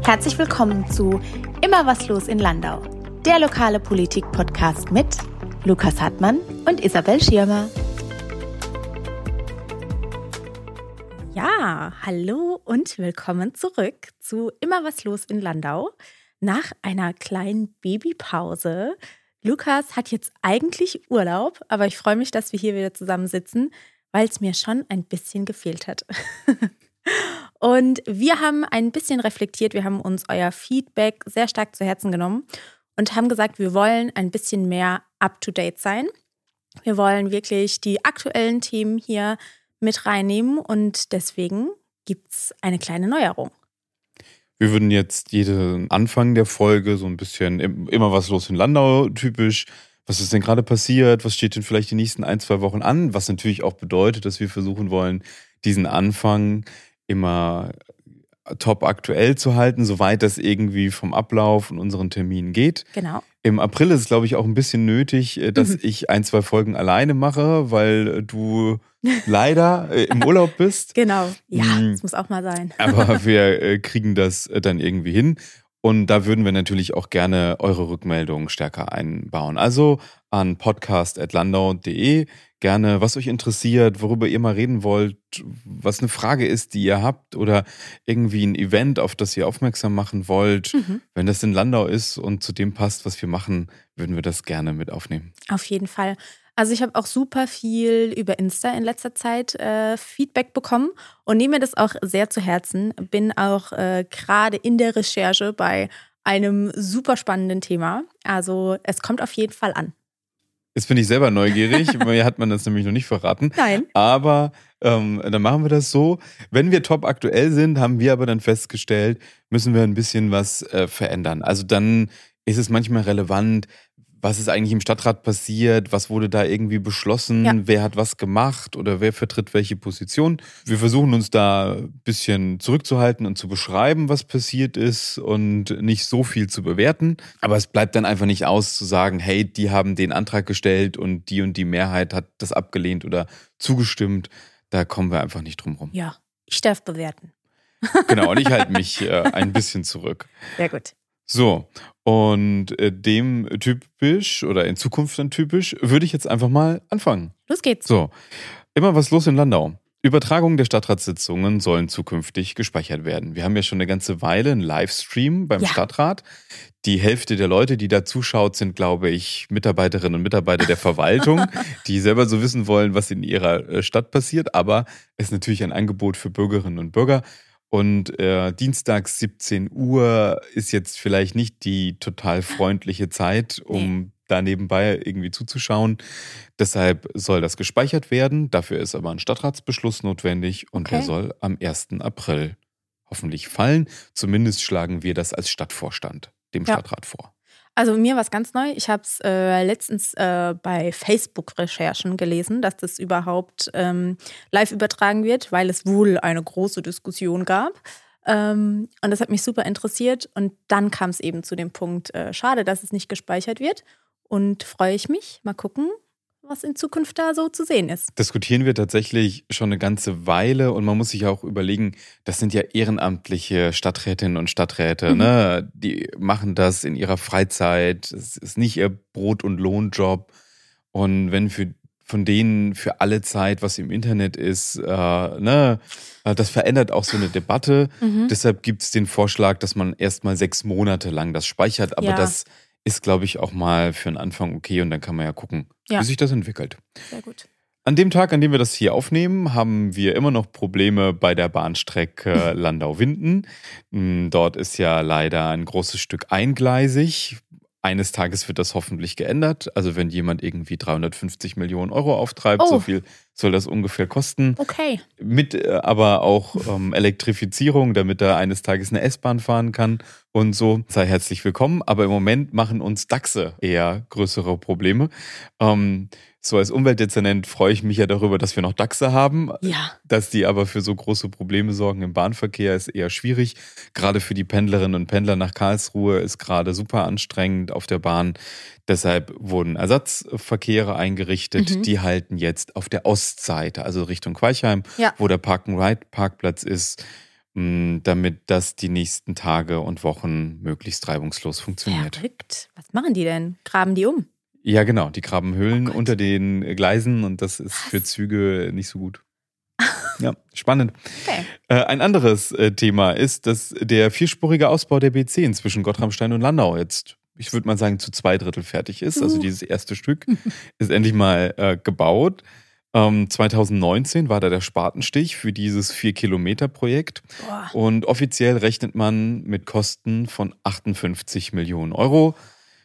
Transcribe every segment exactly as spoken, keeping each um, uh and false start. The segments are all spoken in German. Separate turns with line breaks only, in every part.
Herzlich willkommen zu Immer was los in Landau, der lokale Politik-Podcast mit Lukas Hartmann und Isabel Schirmer. Ja, hallo und willkommen zurück zu Immer was los in Landau. Nach einer kleinen Babypause. Lukas hat jetzt eigentlich Urlaub, aber ich freue mich, dass wir hier wieder zusammensitzen, weil es mir schon ein bisschen gefehlt hat. Und wir haben ein bisschen reflektiert, wir haben uns euer Feedback sehr stark zu Herzen genommen und haben gesagt, wir wollen ein bisschen mehr up-to-date sein. Wir wollen wirklich die aktuellen Themen hier mit reinnehmen und deswegen gibt es eine kleine Neuerung.
Wir würden jetzt jeden Anfang der Folge so ein bisschen immer was los in Landau typisch. Was ist denn gerade passiert? Was steht denn vielleicht die nächsten ein, zwei Wochen an? Was natürlich auch bedeutet, dass wir versuchen wollen, diesen Anfang immer top aktuell zu halten, soweit das irgendwie vom Ablauf und unseren Terminen geht.
Genau.
Im April ist es, glaube ich, auch ein bisschen nötig, dass mhm. ich ein, zwei Folgen alleine mache, weil du leider im Urlaub bist.
Genau, ja, das muss auch mal sein.
Aber wir kriegen das dann irgendwie hin. Und da würden wir natürlich auch gerne eure Rückmeldungen stärker einbauen. Also an podcast at landau punkt de gerne, was euch interessiert, worüber ihr mal reden wollt, was eine Frage ist, die ihr habt oder irgendwie ein Event, auf das ihr aufmerksam machen wollt. Mhm. Wenn das in Landau ist und zu dem passt, was wir machen, würden wir das gerne mit aufnehmen.
Auf jeden Fall. Also ich habe auch super viel über Insta in letzter Zeit äh, Feedback bekommen und nehme mir das auch sehr zu Herzen. Bin auch äh, gerade in der Recherche bei einem super spannenden Thema. Also es kommt auf jeden Fall an.
Jetzt bin ich selber neugierig, mir hat man das nämlich noch nicht verraten.
Nein.
Aber ähm, dann machen wir das so. Wenn wir top aktuell sind, haben wir aber dann festgestellt, müssen wir ein bisschen was äh, verändern. Also dann ist es manchmal relevant, was ist eigentlich im Stadtrat passiert, was wurde da irgendwie beschlossen, ja. Wer hat was gemacht oder wer vertritt welche Position. Wir versuchen uns da ein bisschen zurückzuhalten und zu beschreiben, was passiert ist und nicht so viel zu bewerten. Aber es bleibt dann einfach nicht aus zu sagen, hey, die haben den Antrag gestellt und die und die Mehrheit hat das abgelehnt oder zugestimmt. Da kommen wir einfach nicht drum rum.
Ja, ich darf bewerten.
Genau, und ich halte mich äh, ein bisschen zurück.
Sehr gut.
So, und äh, dem typisch oder in Zukunft dann typisch, würde ich jetzt einfach mal anfangen.
Los geht's.
So, immer was los in Landau. Übertragungen der Stadtratssitzungen sollen zukünftig gespeichert werden. Wir haben ja schon eine ganze Weile einen Livestream beim ja. Stadtrat. Die Hälfte der Leute, die da zuschaut, sind, glaube ich, Mitarbeiterinnen und Mitarbeiter der Verwaltung, die selber so wissen wollen, was in ihrer Stadt passiert. Aber es ist natürlich ein Angebot für Bürgerinnen und Bürger. Und äh, dienstags siebzehn Uhr ist jetzt vielleicht nicht die total freundliche Zeit, um nee. da nebenbei irgendwie zuzuschauen. Deshalb soll das gespeichert werden. Dafür ist aber ein Stadtratsbeschluss notwendig und okay. der soll am ersten April hoffentlich fallen. Zumindest schlagen wir das als Stadtvorstand dem ja. Stadtrat vor.
Also mir war es ganz neu. Ich habe es äh, letztens äh, bei Facebook-Recherchen gelesen, dass das überhaupt ähm, live übertragen wird, weil es wohl eine große Diskussion gab. Ähm, und das hat mich super interessiert. Und dann kam es eben zu dem Punkt, äh, schade, dass es nicht gespeichert wird. Und freue ich mich. Mal gucken, was in Zukunft da so zu sehen ist.
Diskutieren wir tatsächlich schon eine ganze Weile und man muss sich auch überlegen, das sind ja ehrenamtliche Stadträtinnen und Stadträte, mhm. ne? Die machen das in ihrer Freizeit, es ist nicht ihr Brot- und Lohnjob und wenn für von denen für alle Zeit, was im Internet ist, äh, ne, das verändert auch so eine Debatte. Mhm. Deshalb gibt es den Vorschlag, dass man erstmal sechs Monate lang das speichert, aber ja. das ist, glaube ich, auch mal für einen Anfang okay und dann kann man ja gucken, ja. wie sich das entwickelt.
Sehr gut.
An dem Tag, an dem wir das hier aufnehmen, haben wir immer noch Probleme bei der Bahnstrecke Landau-Winden. Dort ist ja leider ein großes Stück eingleisig. Eines Tages wird das hoffentlich geändert. Also wenn jemand irgendwie dreihundertfünfzig Millionen Euro auftreibt, oh. so viel soll das ungefähr kosten.
Okay.
Mit äh, aber auch ähm, Elektrifizierung, damit er eines Tages eine S-Bahn fahren kann und so. Sei herzlich willkommen. Aber im Moment machen uns Dachse eher größere Probleme. Ähm, so als Umweltdezernent freue ich mich ja darüber, dass wir noch Dachse haben.
Ja.
Dass die aber für so große Probleme sorgen im Bahnverkehr ist eher schwierig. Gerade für die Pendlerinnen und Pendler nach Karlsruhe ist gerade super anstrengend auf der Bahn. Deshalb wurden Ersatzverkehre eingerichtet. Mhm. Die halten jetzt auf der Ostseite, also Richtung Queichheim, ja. wo der Park-and-Ride-Parkplatz ist. damit das die nächsten Tage und Wochen möglichst reibungslos funktioniert.
Verrückt. Was machen die denn? Graben die um?
Ja, genau. Die graben Höhlen
Oh
unter den Gleisen und das ist für Züge nicht so gut. Ja, spannend.
Okay.
Äh, ein anderes äh, Thema ist, dass der vierspurige Ausbau der B zehn zwischen Gotramstein und Landau jetzt, ich würde mal sagen, zu zwei Drittel fertig ist. Also dieses erste Stück ist endlich mal äh, gebaut. Ähm, zwanzig neunzehn war da der Spatenstich für dieses vier-Kilometer-Projekt.
Boah.
Und offiziell rechnet man mit Kosten von achtundfünfzig Millionen Euro.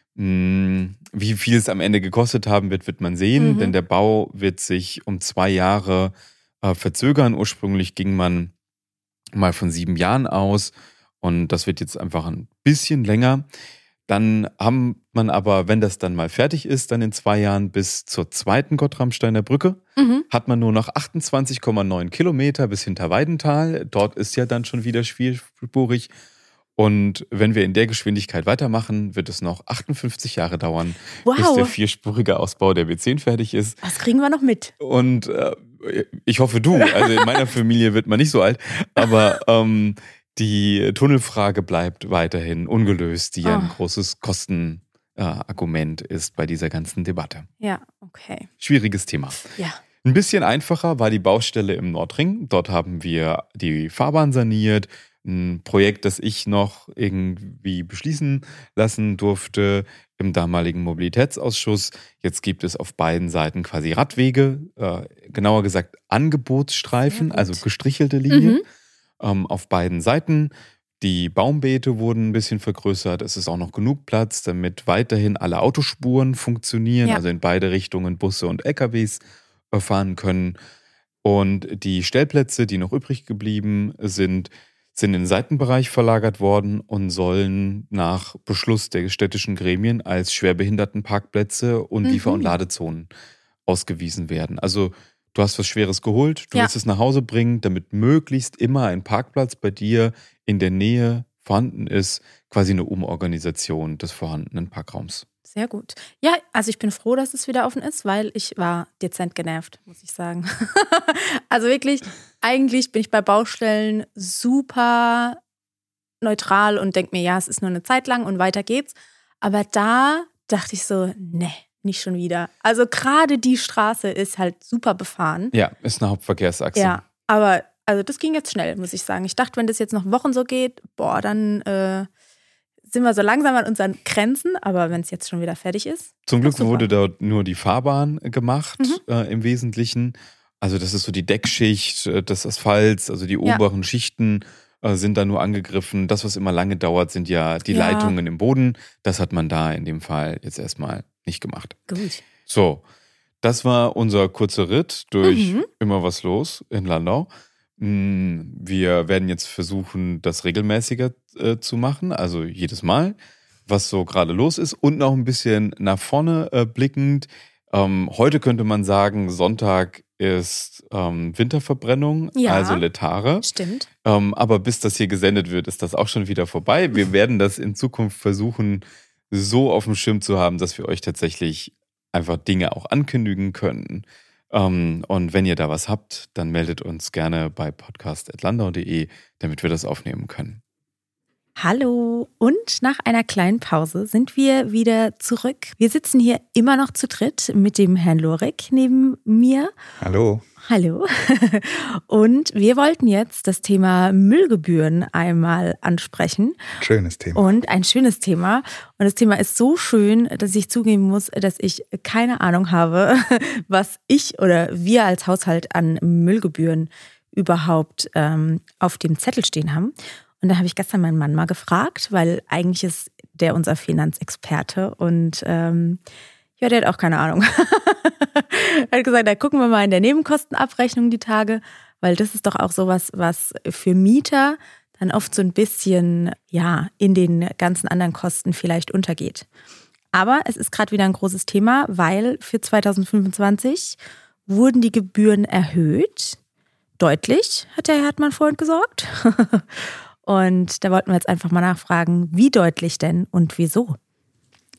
Hm, wie viel es am Ende gekostet haben wird, wird man sehen,
Mhm.
denn der Bau wird sich um zwei Jahre äh, verzögern. Ursprünglich ging man mal von sieben Jahren aus und das wird jetzt einfach ein bisschen länger. Dann haben man aber, wenn das dann mal fertig ist, dann in zwei Jahren bis zur zweiten Gottramsteiner Brücke,
Mhm.
hat man nur noch achtundzwanzig Komma neun Kilometer bis Hinterweidenthal. Dort ist ja dann schon wieder vierspurig. Und wenn wir in der Geschwindigkeit weitermachen, wird es noch achtundfünfzig Jahre dauern,
Wow.
bis der vierspurige Ausbau der B zehn fertig ist.
Was kriegen wir noch mit?
Und äh, ich hoffe du, also in meiner Familie wird man nicht so alt, aber ähm, die Tunnelfrage bleibt weiterhin ungelöst, die ja ein
Ah.
großes Kostenargument äh, ist bei dieser ganzen Debatte.
Ja, okay.
Schwieriges Thema.
Ja.
Ein bisschen einfacher war die Baustelle im Nordring. Dort haben wir die Fahrbahn saniert. Ein Projekt, das ich noch irgendwie beschließen lassen durfte im damaligen Mobilitätsausschuss. Jetzt gibt es auf beiden Seiten quasi Radwege, äh, genauer gesagt Angebotsstreifen,
Sehr gut.
also gestrichelte Linien
Mhm.
ähm, auf beiden Seiten. Die Baumbeete wurden ein bisschen vergrößert. Es ist auch noch genug Platz, damit weiterhin alle Autospuren funktionieren,
Ja.
also in beide Richtungen Busse und L K Ws äh, fahren können. Und die Stellplätze, die noch übrig geblieben sind, sind in den Seitenbereich verlagert worden und sollen nach Beschluss der städtischen Gremien als Schwerbehindertenparkplätze und
Mhm.
Liefer- und Ladezonen ausgewiesen werden. Also du hast was Schweres geholt, du
Ja.
willst es nach Hause bringen, damit möglichst immer ein Parkplatz bei dir in der Nähe vorhanden ist, quasi eine Umorganisation des vorhandenen Parkraums.
Sehr gut. Ja, also ich bin froh, dass es wieder offen ist, weil ich war dezent genervt, muss ich sagen. Also wirklich, eigentlich bin ich bei Baustellen super neutral und denke mir, ja, es ist nur eine Zeit lang und weiter geht's. Aber da dachte ich so, ne, nicht schon wieder. Also gerade die Straße ist halt super befahren.
Ja, ist eine Hauptverkehrsachse.
Ja, aber also das ging jetzt schnell, muss ich sagen. Ich dachte, wenn das jetzt noch Wochen so geht, boah, dann äh, sind wir so langsam an unseren Grenzen. Aber wenn es jetzt schon wieder fertig ist.
Zum Glück
super.
wurde dort nur die Fahrbahn gemacht,
Mhm.
äh, im Wesentlichen. Also das ist so die Deckschicht äh, des Asphalts, also die
Ja.
oberen Schichten äh, sind da nur angegriffen. Das, was immer lange dauert, sind ja die
Ja.
Leitungen im Boden. Das hat man da in dem Fall jetzt erstmal nicht gemacht.
Gut.
So, das war unser kurzer Ritt durch
Mhm.
immer was los in Landau. Mm, Wir werden jetzt versuchen, das regelmäßiger äh, zu machen, also jedes Mal, was so gerade los ist und noch ein bisschen nach vorne äh, blickend. Ähm, heute könnte man sagen, Sonntag ist ähm, Winterverbrennung,
Ja.
also Letare.
Stimmt.
Ähm, aber bis das hier gesendet wird, ist das auch schon wieder vorbei. Wir werden das in Zukunft versuchen, so auf dem Schirm zu haben, dass wir euch tatsächlich einfach Dinge auch ankündigen können. Ähm, und wenn ihr da was habt, dann meldet uns gerne bei podcast punkt landau punkt de, damit wir das aufnehmen können.
Hallo. Und nach einer kleinen Pause sind wir wieder zurück. Wir sitzen hier immer noch zu dritt mit dem Herrn Lorik neben mir.
Hallo.
Hallo. Und wir wollten jetzt das Thema Müllgebühren einmal ansprechen.
Schönes Thema.
Und ein schönes Thema. Und das Thema ist so schön, dass ich zugeben muss, dass ich keine Ahnung habe, was ich oder wir als Haushalt an Müllgebühren überhaupt ähm, auf dem Zettel stehen haben. Und da habe ich gestern meinen Mann mal gefragt, weil eigentlich ist der unser Finanzexperte und ähm, ja, der hat auch keine Ahnung. Er hat gesagt, da gucken wir mal in der Nebenkostenabrechnung die Tage, weil das ist doch auch sowas, was für Mieter dann oft so ein bisschen ja in den ganzen anderen Kosten vielleicht untergeht. Aber es ist gerade wieder ein großes Thema, weil für zwanzig fünfundzwanzig wurden die Gebühren erhöht. Deutlich, hat der Herr Hartmann vorhin gesagt. Und da wollten wir jetzt einfach mal nachfragen, wie deutlich denn und wieso?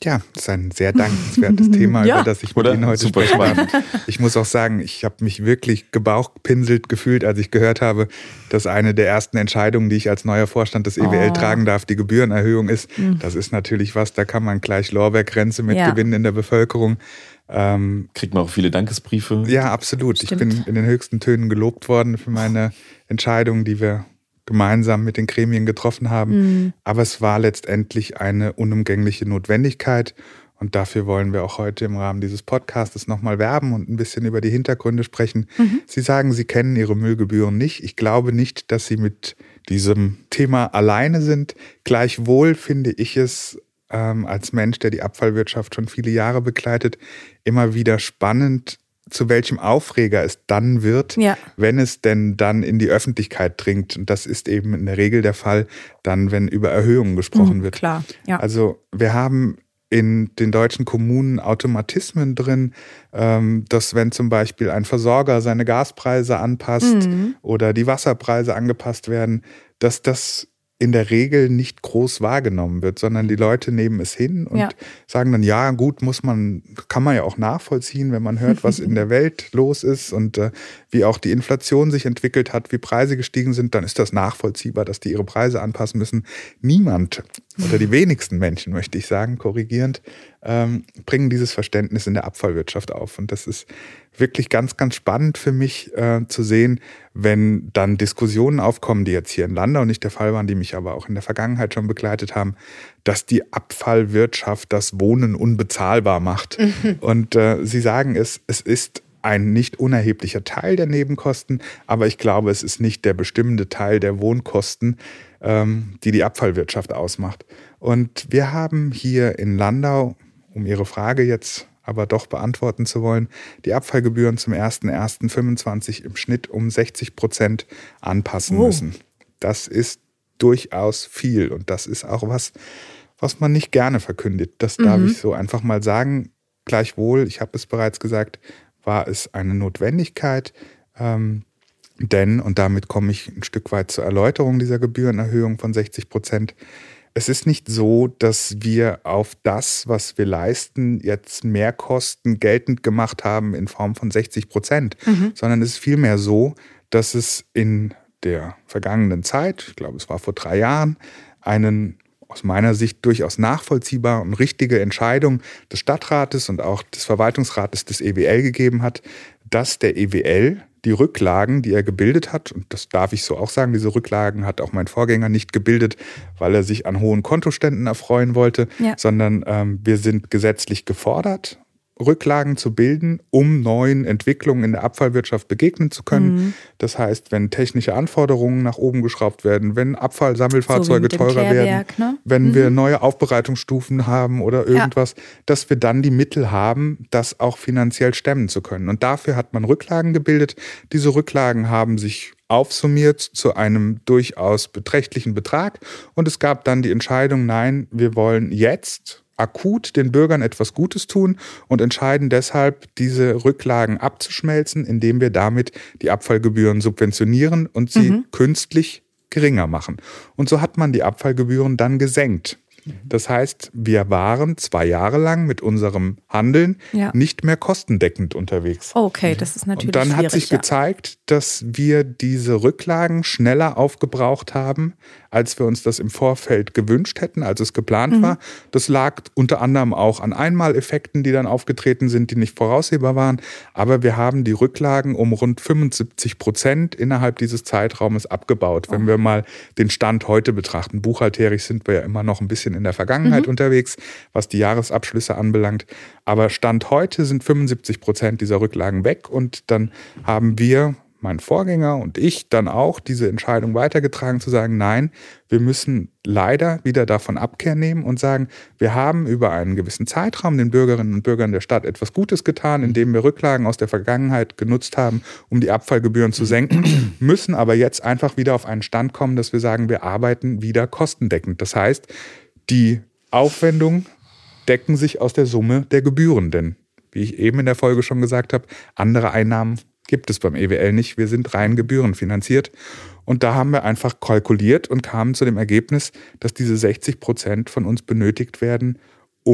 Ja, das ist ein sehr dankenswertes Thema, ja. über das ich mit Oder? Ihnen heute
Super
sprechen
spannend.
kann. Ich muss auch sagen, ich habe mich wirklich gebauchpinselt gefühlt, als ich gehört habe, dass eine der ersten Entscheidungen, die ich als neuer Vorstand des E W L oh. tragen darf, die Gebührenerhöhung ist. Mhm. Das ist natürlich was, da kann man gleich Lorbeerkränze mitgewinnen ja. in der Bevölkerung.
Ähm, Kriegt man auch viele Dankesbriefe?
Ja, absolut. Stimmt. Ich bin in den höchsten Tönen gelobt worden für meine Entscheidung, die wir gemeinsam mit den Gremien getroffen haben. Mhm. Aber es war letztendlich eine unumgängliche Notwendigkeit. Und dafür wollen wir auch heute im Rahmen dieses Podcastes nochmal werben und ein bisschen über die Hintergründe sprechen. Mhm. Sie sagen, Sie kennen Ihre Müllgebühren nicht. Ich glaube nicht, dass Sie mit diesem Thema alleine sind. Gleichwohl finde ich es ähm, als Mensch, der die Abfallwirtschaft schon viele Jahre begleitet, immer wieder spannend, zu welchem Aufreger es dann wird, ja. wenn es denn dann in die Öffentlichkeit dringt. Und das ist eben in der Regel der Fall, dann, wenn über Erhöhungen gesprochen mhm, wird.
Klar, ja.
Also wir haben in den deutschen Kommunen Automatismen drin, ähm, dass wenn zum Beispiel ein Versorger seine Gaspreise anpasst mhm. oder die Wasserpreise angepasst werden, dass das in der Regel nicht groß wahrgenommen wird, sondern die Leute nehmen es hin und ja. sagen dann, ja gut, muss man, kann man ja auch nachvollziehen, wenn man hört, was in der Welt los ist und äh, wie auch die Inflation sich entwickelt hat, wie Preise gestiegen sind, dann ist das nachvollziehbar, dass die ihre Preise anpassen müssen. Niemand oder die wenigsten Menschen, möchte ich sagen, korrigierend, ähm, bringen dieses Verständnis in der Abfallwirtschaft auf. Und das ist wirklich ganz, ganz spannend für mich äh, zu sehen, wenn dann Diskussionen aufkommen, die jetzt hier in Landau nicht der Fall waren, die mich aber auch in der Vergangenheit schon begleitet haben, dass die Abfallwirtschaft das Wohnen unbezahlbar macht. Mhm. Und äh, Sie sagen es, es ist ein nicht unerheblicher Teil der Nebenkosten, aber ich glaube, es ist nicht der bestimmende Teil der Wohnkosten, ähm, die die Abfallwirtschaft ausmacht. Und wir haben hier in Landau, um Ihre Frage jetzt aber doch beantworten zu wollen, die Abfallgebühren zum ersten ersten fünfundzwanzig im Schnitt um sechzig Prozent anpassen oh. müssen. Das ist durchaus viel und das ist auch was, was man nicht gerne verkündet. Das mhm. darf ich so einfach mal sagen. Gleichwohl, ich habe es bereits gesagt, war es eine Notwendigkeit, ähm, denn, und damit komme ich ein Stück weit zur Erläuterung dieser Gebührenerhöhung von sechzig Prozent, es ist nicht so, dass wir auf das, was wir leisten, jetzt Mehrkosten geltend gemacht haben in Form von sechzig Prozent, mhm. sondern es ist vielmehr so, dass es in der vergangenen Zeit, ich glaube es war vor drei Jahren, einen aus meiner Sicht durchaus nachvollziehbar und richtige Entscheidung des Stadtrates und auch des Verwaltungsrates des E W L gegeben hat, dass der E W L die Rücklagen, die er gebildet hat, und das darf ich so auch sagen, diese Rücklagen hat auch mein Vorgänger nicht gebildet, weil er sich an hohen Kontoständen erfreuen wollte, ja. sondern ähm, wir sind gesetzlich gefordert, Rücklagen zu bilden, um neuen Entwicklungen in der Abfallwirtschaft begegnen zu können. Mhm. Das heißt, wenn technische Anforderungen nach oben geschraubt werden, wenn Abfallsammelfahrzeuge so teurer werden, ne? wenn mhm. wir neue Aufbereitungsstufen haben oder irgendwas, ja. dass wir dann die Mittel haben, das auch finanziell stemmen zu können. Und dafür hat man Rücklagen gebildet. Diese Rücklagen haben sich aufsummiert zu einem durchaus beträchtlichen Betrag. Und es gab dann die Entscheidung, nein, wir wollen jetzt akut den Bürgern etwas Gutes tun und entscheiden deshalb, diese Rücklagen abzuschmelzen, indem wir damit die Abfallgebühren subventionieren und sie mhm. künstlich geringer machen. Und so hat man die Abfallgebühren dann gesenkt. Das heißt, wir waren zwei Jahre lang mit unserem Handeln ja. nicht mehr kostendeckend unterwegs.
Okay, das ist natürlich schwierig.
Und dann hat sich ja. gezeigt, dass wir diese Rücklagen schneller aufgebraucht haben, als wir uns das im Vorfeld gewünscht hätten, als es geplant mhm. war. Das lag unter anderem auch an Einmaleffekten, die dann aufgetreten sind, die nicht voraussehbar waren. Aber wir haben die Rücklagen um rund fünfundsiebzig Prozent innerhalb dieses Zeitraumes abgebaut. Oh. Wenn wir mal den Stand heute betrachten, buchhalterisch sind wir ja immer noch ein bisschen in der Vergangenheit mhm. unterwegs, was die Jahresabschlüsse anbelangt. Aber Stand heute sind fünfundsiebzig Prozent dieser Rücklagen weg und dann haben wir, mein Vorgänger und ich, dann auch diese Entscheidung weitergetragen, zu sagen, nein, wir müssen leider wieder davon Abkehr nehmen und sagen, wir haben über einen gewissen Zeitraum den Bürgerinnen und Bürgern der Stadt etwas Gutes getan, indem wir Rücklagen aus der Vergangenheit genutzt haben, um die Abfallgebühren zu senken, müssen aber jetzt einfach wieder auf einen Stand kommen, dass wir sagen, wir arbeiten wieder kostendeckend. Das heißt, die Aufwendungen decken sich aus der Summe der Gebühren, denn wie ich eben in der Folge schon gesagt habe, andere Einnahmen gibt es beim E W L nicht. Wir sind rein gebührenfinanziert. Und da haben wir einfach kalkuliert und kamen zu dem Ergebnis, dass diese sechzig Prozent von uns benötigt werden, um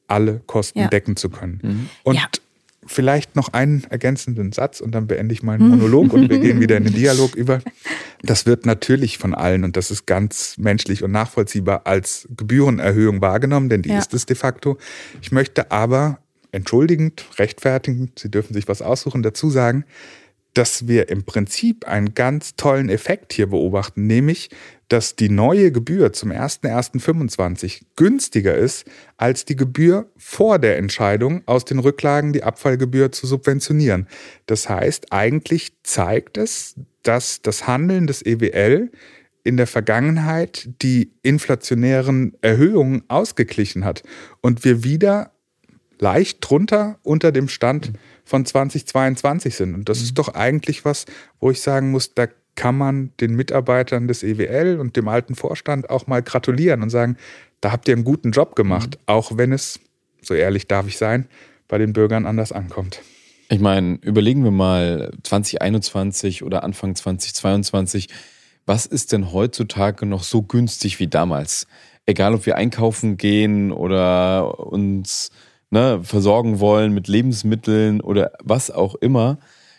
alle Kosten
ja.
decken zu können.
Mhm.
Und
ja.
vielleicht noch einen ergänzenden Satz und dann beende ich meinen Monolog und wir gehen wieder in den Dialog über. Das wird natürlich von allen, und das ist ganz menschlich und nachvollziehbar, als Gebührenerhöhung wahrgenommen, denn die
ja.
ist es de facto. Ich möchte aber entschuldigend, rechtfertigend, Sie dürfen sich was aussuchen, dazu sagen, dass wir im Prinzip einen ganz tollen Effekt hier beobachten, nämlich, dass die neue Gebühr zum erster erster fünfundzwanzig günstiger ist als die Gebühr vor der Entscheidung, aus den Rücklagen die Abfallgebühr zu subventionieren. Das heißt, eigentlich zeigt es, dass das Handeln des E W L in der Vergangenheit die inflationären Erhöhungen ausgeglichen hat und wir wieder leicht drunter unter dem Stand von zweitausendzweiundzwanzig sind. Und das ist doch eigentlich was, wo ich sagen muss, da kann man den Mitarbeitern des E W L und dem alten Vorstand auch mal gratulieren und sagen, da habt ihr einen guten Job gemacht, mhm. auch wenn es, so ehrlich darf ich sein, bei den Bürgern anders ankommt.
Ich meine, überlegen wir mal zwanzig einundzwanzig oder Anfang zwanzig zweiundzwanzig, was ist denn heutzutage noch so günstig wie damals? Egal, ob wir einkaufen gehen oder uns ne, versorgen wollen mit Lebensmitteln oder was auch immer.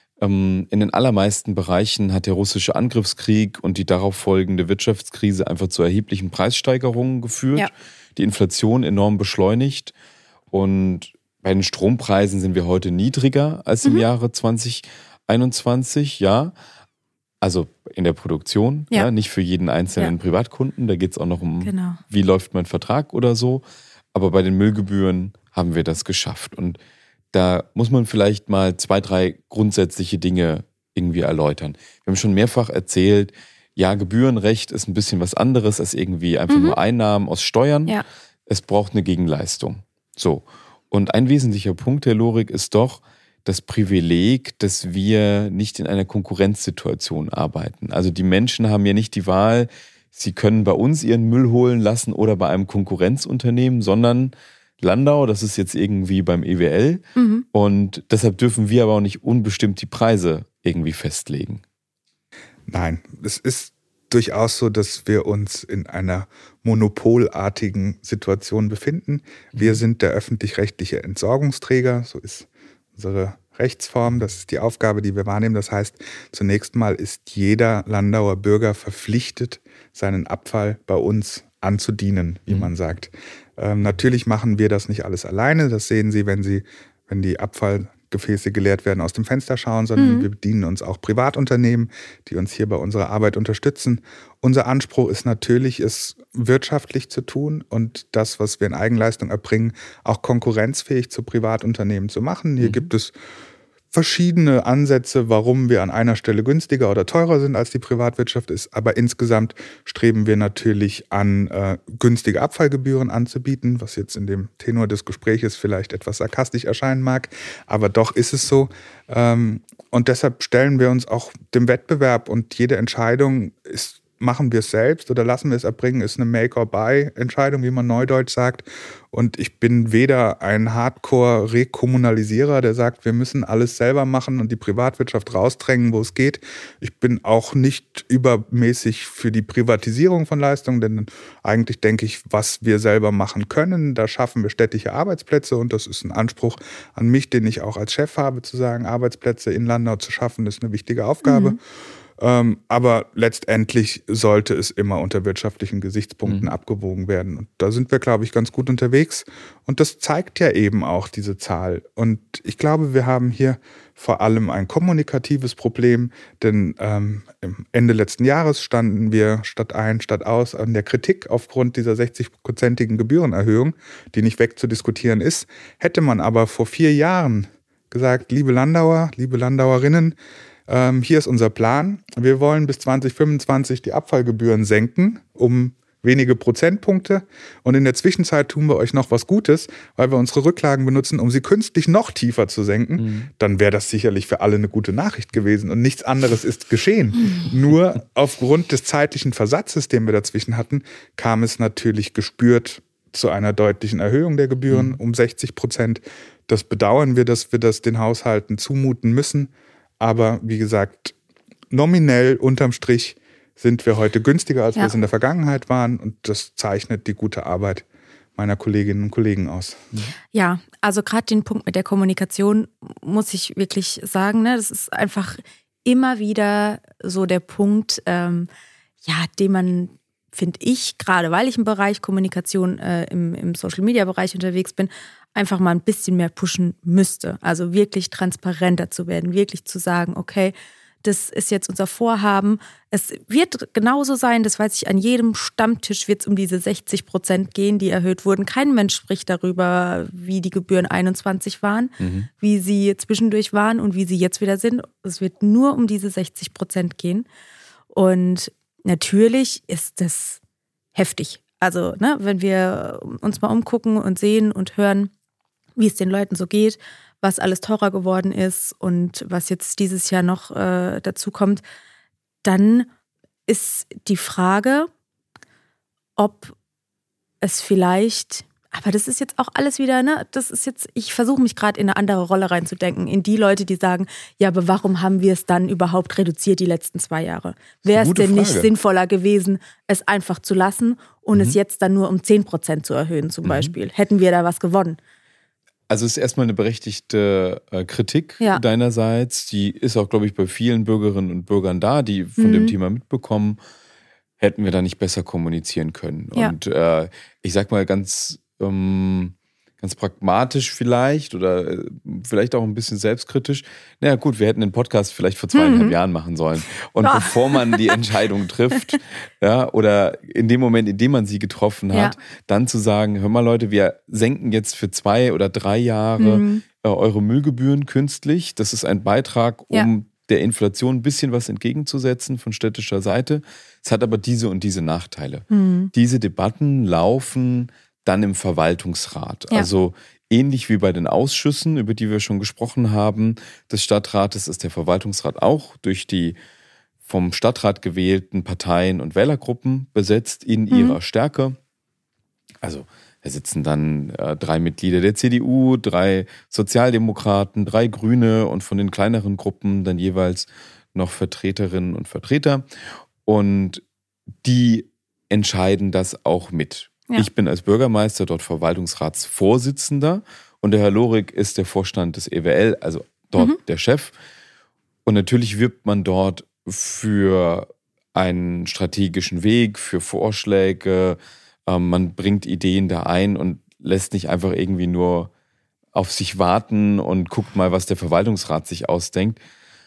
In den allermeisten Bereichen hat der russische Angriffskrieg und die darauf folgende Wirtschaftskrise einfach zu erheblichen Preissteigerungen geführt, ja. die Inflation enorm beschleunigt. Und bei den Strompreisen sind wir heute niedriger als im mhm. Jahre zwanzig einundzwanzig, ja. Also in der Produktion, ja. Ja, nicht für jeden einzelnen ja. Privatkunden. Da geht es auch noch um, genau. wie läuft mein Vertrag oder so. Aber bei den Müllgebühren haben wir das geschafft. Und da muss man vielleicht mal zwei, drei grundsätzliche Dinge irgendwie erläutern. Wir haben schon mehrfach erzählt, ja, Gebührenrecht ist ein bisschen was anderes als irgendwie einfach mhm. nur Einnahmen aus Steuern. Ja. Es braucht eine Gegenleistung. So. Und ein wesentlicher Punkt, Herr Lorig, ist doch das Privileg, dass wir nicht in einer Konkurrenzsituation arbeiten. Also die Menschen haben ja nicht die Wahl, sie können bei uns ihren Müll holen lassen oder bei einem Konkurrenzunternehmen, sondern Landau, das ist jetzt irgendwie beim E W L mhm. und deshalb dürfen wir aber auch nicht unbestimmt die Preise irgendwie festlegen.
Nein, es ist durchaus so, dass wir uns in einer monopolartigen Situation befinden. Wir mhm. sind der öffentlich-rechtliche Entsorgungsträger, so ist unsere Rechtsform, das ist die Aufgabe, die wir wahrnehmen. Das heißt, zunächst mal ist jeder Landauer Bürger verpflichtet, seinen Abfall bei uns anzudienen, wie mhm. man sagt. Ähm, natürlich machen wir das nicht alles alleine. Das sehen Sie, wenn Sie, wenn die Abfallgefäße geleert werden, aus dem Fenster schauen, sondern mhm. wir bedienen uns auch Privatunternehmen, die uns hier bei unserer Arbeit unterstützen. Unser Anspruch ist natürlich, es wirtschaftlich zu tun und das, was wir in Eigenleistung erbringen, auch konkurrenzfähig zu Privatunternehmen zu machen. Hier mhm. gibt es verschiedene Ansätze, warum wir an einer Stelle günstiger oder teurer sind, als die Privatwirtschaft ist. Aber insgesamt streben wir natürlich an, äh, günstige Abfallgebühren anzubieten, was jetzt in dem Tenor des Gespräches vielleicht etwas sarkastisch erscheinen mag. Aber doch ist es so. Ähm, und deshalb stellen wir uns auch dem Wettbewerb und jede Entscheidung ist, machen wir es selbst oder lassen wir es erbringen, ist eine Make-or-Buy-Entscheidung, wie man neudeutsch sagt. Und ich bin weder ein Hardcore-Rekommunalisierer, der sagt, wir müssen alles selber machen und die Privatwirtschaft rausdrängen, wo es geht. Ich bin auch nicht übermäßig für die Privatisierung von Leistungen, denn eigentlich denke ich, was wir selber machen können, da schaffen wir städtische Arbeitsplätze und das ist ein Anspruch an mich, den ich auch als Chef habe, zu sagen, Arbeitsplätze in Landau zu schaffen, ist eine wichtige Aufgabe. Mhm. Ähm, aber letztendlich sollte es immer unter wirtschaftlichen Gesichtspunkten mhm. abgewogen werden. Und da sind wir, glaube ich, ganz gut unterwegs. Und das zeigt ja eben auch diese Zahl. Und ich glaube, wir haben hier vor allem ein kommunikatives Problem, denn ähm, Ende letzten Jahres standen wir statt ein, statt aus an der Kritik aufgrund dieser sechzig-prozentigen Gebührenerhöhung, die nicht wegzudiskutieren ist. Hätte man aber vor vier Jahren gesagt, liebe Landauer, liebe Landauerinnen, Ähm, hier ist unser Plan. Wir wollen bis zwanzig fünfundzwanzig die Abfallgebühren senken um wenige Prozentpunkte. Und in der Zwischenzeit tun wir euch noch was Gutes, weil wir unsere Rücklagen benutzen, um sie künstlich noch tiefer zu senken. Mhm. Dann wäre das sicherlich für alle eine gute Nachricht gewesen. Und nichts anderes ist geschehen. Mhm. Nur aufgrund des zeitlichen Versatzes, den wir dazwischen hatten, kam es natürlich gespürt zu einer deutlichen Erhöhung der Gebühren mhm. um sechzig Prozent. Das bedauern wir, dass wir das den Haushalten zumuten müssen. Aber wie gesagt, nominell unterm Strich sind wir heute günstiger, als ja. wir es in der Vergangenheit waren. Und das zeichnet die gute Arbeit meiner Kolleginnen und Kollegen aus.
Ja, also gerade den Punkt mit der Kommunikation muss ich wirklich sagen, ne, das ist einfach immer wieder so der Punkt, ähm, ja, den man, finde ich, gerade weil ich im Bereich Kommunikation äh, im, im Social-Media-Bereich unterwegs bin, einfach mal ein bisschen mehr pushen müsste. Also wirklich transparenter zu werden, wirklich zu sagen, okay, das ist jetzt unser Vorhaben. Es wird genauso sein, das weiß ich, an jedem Stammtisch wird es um diese sechzig Prozent gehen, die erhöht wurden. Kein Mensch spricht darüber, wie die Gebühren einundzwanzig waren, mhm. wie sie zwischendurch waren und wie sie jetzt wieder sind. Es wird nur um diese sechzig Prozent gehen. Und natürlich ist das heftig. Also, ne, wenn wir uns mal umgucken und sehen und hören, wie es den Leuten so geht, was alles teurer geworden ist und was jetzt dieses Jahr noch äh, dazu kommt, dann ist die Frage, ob es vielleicht, aber das ist jetzt auch alles wieder, ne, das ist jetzt, ich versuche mich gerade in eine andere Rolle reinzudenken, in die Leute, die sagen, ja, aber warum haben wir es dann überhaupt reduziert die letzten zwei Jahre? Wäre es denn
Frage.
nicht sinnvoller gewesen, es einfach zu lassen und mhm. es jetzt dann nur um zehn Prozent zu erhöhen zum mhm. Beispiel? Hätten wir da was gewonnen?
Also es ist erstmal eine berechtigte äh, Kritik
ja.
deinerseits. Die ist auch, glaube ich, bei vielen Bürgerinnen und Bürgern da, die von mhm. dem Thema mitbekommen, hätten wir da nicht besser kommunizieren können. Ja. Und äh, ich sag mal ganz, ähm, ganz pragmatisch vielleicht oder äh, vielleicht auch ein bisschen selbstkritisch. Naja gut, wir hätten den Podcast vielleicht vor zweieinhalb mhm. Jahren machen sollen. Und ja. bevor man die Entscheidung trifft, ja, oder in dem Moment, in dem man sie getroffen hat, ja. dann zu sagen, hör mal Leute, wir senken jetzt für zwei oder drei Jahre mhm. äh, eure Müllgebühren künstlich. Das ist ein Beitrag, um ja. der Inflation ein bisschen was entgegenzusetzen von städtischer Seite. Es hat aber diese und diese Nachteile. Mhm. Diese Debatten laufen dann im Verwaltungsrat. Ja. Also ähnlich wie bei den Ausschüssen, über die wir schon gesprochen haben, des Stadtrates ist der Verwaltungsrat auch durch die vom Stadtrat gewählten Parteien und Wählergruppen besetzt in mhm. ihrer Stärke. Also da sitzen dann äh, drei Mitglieder der C D U, drei Sozialdemokraten, drei Grüne und von den kleineren Gruppen dann jeweils noch Vertreterinnen und Vertreter. Und die entscheiden das auch mit. Ja. Ich bin als Bürgermeister dort Verwaltungsratsvorsitzender und der Herr Lorik ist der Vorstand des E W L, also dort mhm. der Chef. Und natürlich wirbt man dort für einen strategischen Weg, für Vorschläge. Ähm, man bringt Ideen da ein und lässt nicht einfach irgendwie nur auf sich warten und guckt mal, was der Verwaltungsrat sich ausdenkt.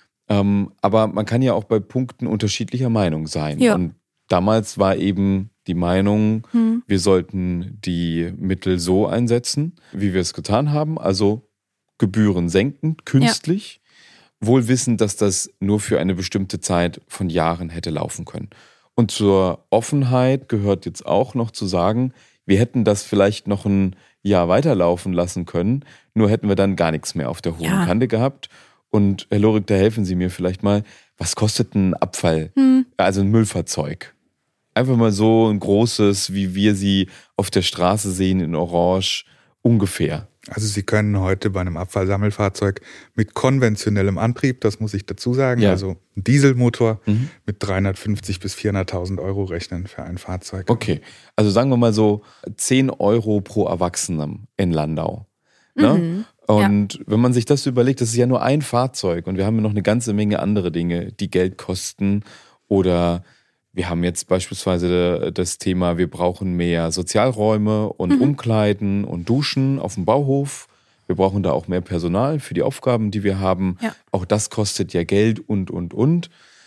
Ähm, aber man kann ja auch bei Punkten unterschiedlicher Meinung sein. Ja. Und damals war eben die Meinung, hm. wir sollten die Mittel so einsetzen, wie wir es getan haben, also Gebühren senken, künstlich, ja. wohl wissend, dass das nur für eine bestimmte Zeit von Jahren hätte laufen können. Und zur Offenheit gehört jetzt auch noch zu sagen, wir hätten das vielleicht noch ein Jahr weiterlaufen lassen können, nur hätten wir dann gar nichts mehr auf der hohen ja. Kante gehabt. Und Herr Lorik, da helfen Sie mir vielleicht mal, was kostet ein Abfall, hm. also ein Müllfahrzeug? Einfach mal so ein großes, wie wir sie auf der Straße sehen in Orange, ungefähr.
Also Sie können heute bei einem Abfallsammelfahrzeug mit konventionellem Antrieb, das muss ich dazu sagen, ja. also ein Dieselmotor, mhm. mit dreihundertfünfzig bis vierhunderttausend Euro rechnen für ein Fahrzeug.
Okay, also sagen wir mal so zehn Euro pro Erwachsenen in Landau. Ne? Mhm. Und ja. wenn man sich das überlegt, das ist ja nur ein Fahrzeug und wir haben ja noch eine ganze Menge andere Dinge, die Geld kosten oder wir haben jetzt beispielsweise das Thema, wir brauchen mehr Sozialräume und mhm. Umkleiden und Duschen auf dem Bauhof. Wir brauchen da auch mehr Personal für die Aufgaben, die wir haben. Ja. Auch das kostet ja Geld und, und, und.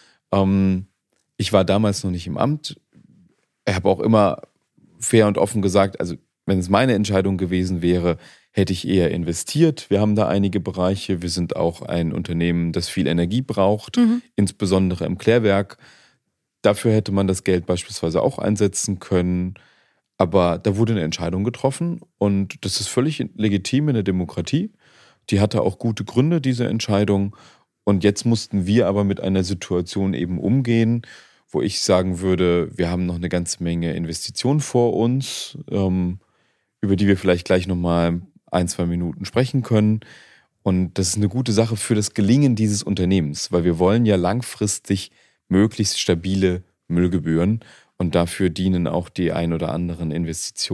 Ähm, ich war damals noch nicht im Amt. Ich habe auch immer fair und offen gesagt, also wenn es meine Entscheidung gewesen wäre, hätte ich eher investiert. Wir haben da einige Bereiche. Wir sind auch ein Unternehmen, das viel Energie braucht, mhm. insbesondere im Klärwerk. Dafür hätte man das Geld beispielsweise auch einsetzen können. Aber da wurde eine Entscheidung getroffen und das ist völlig legitim in der Demokratie. Die hatte auch gute Gründe, diese Entscheidung. Und jetzt mussten wir aber mit einer Situation eben umgehen, wo ich sagen würde, wir haben noch eine ganze Menge Investitionen vor uns, ähm, über die wir vielleicht gleich nochmal ein, zwei Minuten sprechen können. Und das ist eine gute Sache für das Gelingen dieses Unternehmens, weil wir wollen ja langfristig möglichst stabile Müllgebühren und dafür dienen auch die ein oder anderen Investitionen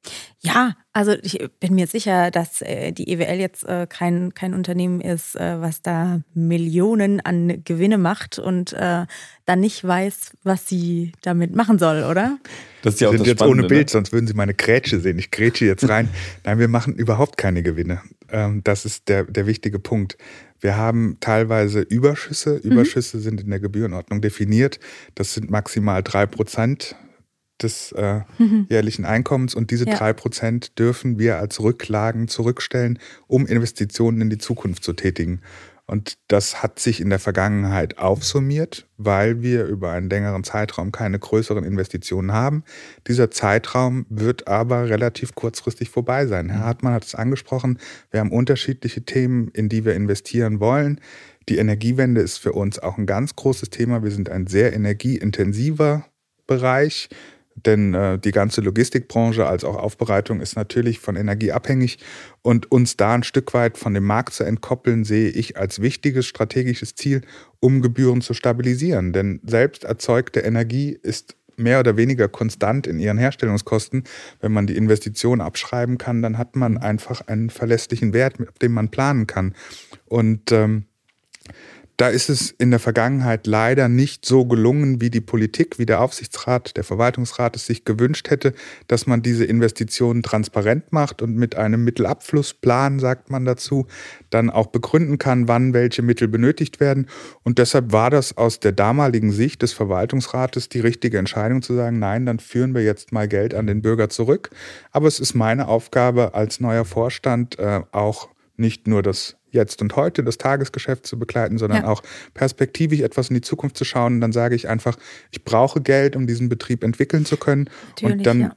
Ja, also ich bin mir sicher, dass äh, die E W L jetzt äh, kein, kein Unternehmen ist, äh, was da Millionen an Gewinne macht und äh, dann nicht weiß, was sie damit machen soll, oder?
Das ist ja auch
wir sind
das
jetzt
Spannende,
ohne Bild,
ne?
sonst würden Sie meine Grätsche sehen. Ich grätsche jetzt rein. Nein, wir machen überhaupt keine Gewinne. Ähm, das ist der, der wichtige Punkt. Wir haben teilweise Überschüsse. Überschüsse mhm. sind in der Gebührenordnung definiert. Das sind maximal drei Prozent des äh, mhm. jährlichen Einkommens. Und diese drei ja. Prozent dürfen wir als Rücklagen zurückstellen, um Investitionen in die Zukunft zu tätigen. Und das hat sich in der Vergangenheit aufsummiert, weil wir über einen längeren Zeitraum keine größeren Investitionen haben. Dieser Zeitraum wird aber relativ kurzfristig vorbei sein. Herr Hartmann hat es angesprochen, wir haben unterschiedliche Themen, in die wir investieren wollen. Die Energiewende ist für uns auch ein ganz großes Thema. Wir sind ein sehr energieintensiver Bereich. Denn äh, die ganze Logistikbranche als auch Aufbereitung ist natürlich von Energie abhängig. Und uns da ein Stück weit von dem Markt zu entkoppeln, sehe ich als wichtiges strategisches Ziel, um Gebühren zu stabilisieren. Denn selbst erzeugte Energie ist mehr oder weniger konstant in ihren Herstellungskosten. Wenn man die Investition abschreiben kann, dann hat man einfach einen verlässlichen Wert, mit dem man planen kann. Und ähm, da ist es in der Vergangenheit leider nicht so gelungen, wie die Politik, wie der Aufsichtsrat, der Verwaltungsrat es sich gewünscht hätte, dass man diese Investitionen transparent macht und mit einem Mittelabflussplan, sagt man dazu, dann auch begründen kann, wann welche Mittel benötigt werden. Und deshalb war das aus der damaligen Sicht des Verwaltungsrates die richtige Entscheidung zu sagen, nein, dann führen wir jetzt mal Geld an den Bürger zurück. Aber es ist meine Aufgabe als neuer Vorstand äh, auch nicht nur das Jetzt und Heute, das Tagesgeschäft zu begleiten, sondern ja. auch perspektivisch etwas in die Zukunft zu schauen. Und dann sage ich einfach, ich brauche Geld, um diesen Betrieb entwickeln zu können. Natürlich, und dann ja.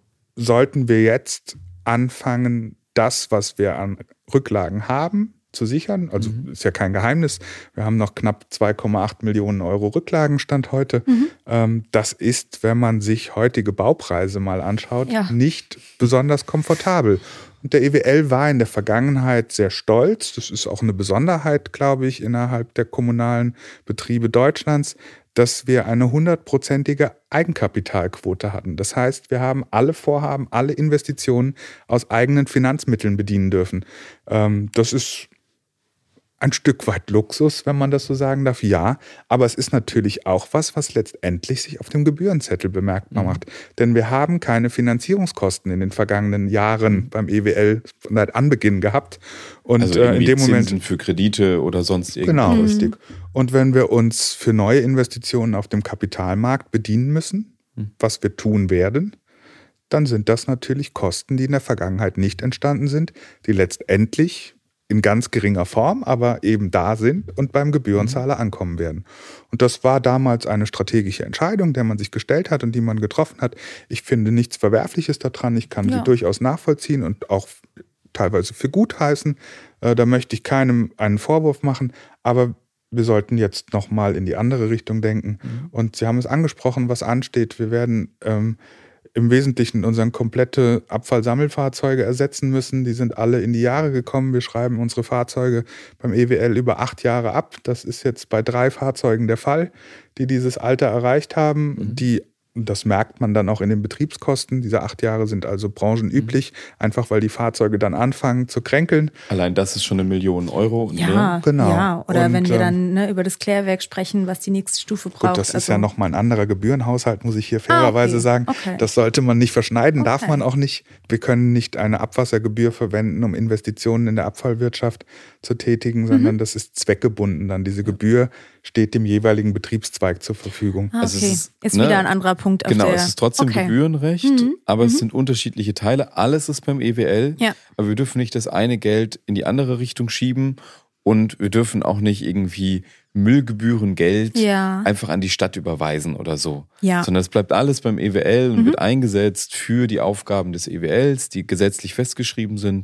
sollten wir jetzt anfangen, das, was wir an Rücklagen haben, zu sichern. Also mhm. ist ja kein Geheimnis. Wir haben noch knapp zwei Komma acht Millionen Euro Rücklagenstand heute. Mhm. Das ist, wenn man sich heutige Baupreise mal anschaut, ja. nicht besonders komfortabel. Und der E W L war in der Vergangenheit sehr stolz. Das ist auch eine Besonderheit, glaube ich, innerhalb der kommunalen Betriebe Deutschlands, dass wir eine hundertprozentige Eigenkapitalquote hatten. Das heißt, wir haben alle Vorhaben, alle Investitionen aus eigenen Finanzmitteln bedienen dürfen. Das ist ein Stück weit Luxus, wenn man das so sagen darf, ja. Aber es ist natürlich auch was, was letztendlich sich auf dem Gebührenzettel bemerkbar mhm. macht. Denn wir haben keine Finanzierungskosten in den vergangenen Jahren beim E W L seit Anbeginn gehabt. Und
also
äh, in dem Moment
Zinsen für Kredite oder sonst irgendwas.
Genau,
mhm.
richtig. Und wenn wir uns für neue Investitionen auf dem Kapitalmarkt bedienen müssen, mhm. was wir tun werden, dann sind das natürlich Kosten, die in der Vergangenheit nicht entstanden sind, die letztendlich in ganz geringer Form, aber eben da sind und beim Gebührenzahler ankommen werden. Und das war damals eine strategische Entscheidung, der man sich gestellt hat und die man getroffen hat. Ich finde nichts Verwerfliches daran. Ich kann ja. sie durchaus nachvollziehen und auch teilweise für gut heißen. Da möchte ich keinem einen Vorwurf machen, aber wir sollten jetzt nochmal in die andere Richtung denken. Mhm. Und Sie haben es angesprochen, was ansteht. Wir werden ähm, im Wesentlichen unsere komplette Abfallsammelfahrzeuge ersetzen müssen. Die sind alle in die Jahre gekommen. Wir schreiben unsere Fahrzeuge beim E W L über acht Jahre ab. Das ist jetzt bei drei Fahrzeugen der Fall, die dieses Alter erreicht haben, mhm. die das merkt man dann auch in den Betriebskosten. Diese acht Jahre sind also branchenüblich, mhm. einfach weil die Fahrzeuge dann anfangen zu kränkeln.
Allein das ist schon eine Million Euro. Und
ja,
mehr.
Genau.
Ja, oder
und,
wenn wir dann ne, über das Klärwerk sprechen, was die nächste Stufe braucht.
Gut, das
also
ist ja nochmal ein anderer Gebührenhaushalt, muss ich hier fairerweise ah, okay. sagen.
Okay.
Das sollte man nicht verschneiden,
okay.
darf man auch nicht. Wir können nicht eine Abwassergebühr verwenden, um Investitionen in der Abfallwirtschaft zu tätigen, sondern mhm. das ist zweckgebunden dann. Diese Gebühr steht dem jeweiligen Betriebszweig zur Verfügung.
Ah, okay.
Also es ist,
ist
ne,
wieder ein anderer Punkt. Auf
genau,
der,
es ist trotzdem
okay.
Gebührenrecht,
mhm.
aber
mhm.
es sind unterschiedliche Teile. Alles ist beim E W L,
ja.
aber wir dürfen nicht das eine Geld in die andere Richtung schieben und wir dürfen auch nicht irgendwie Müllgebührengeld
ja.
einfach an die Stadt überweisen oder so.
Ja.
Sondern es bleibt alles beim E W L und
mhm.
wird eingesetzt für die Aufgaben des E W Ls, die gesetzlich festgeschrieben sind.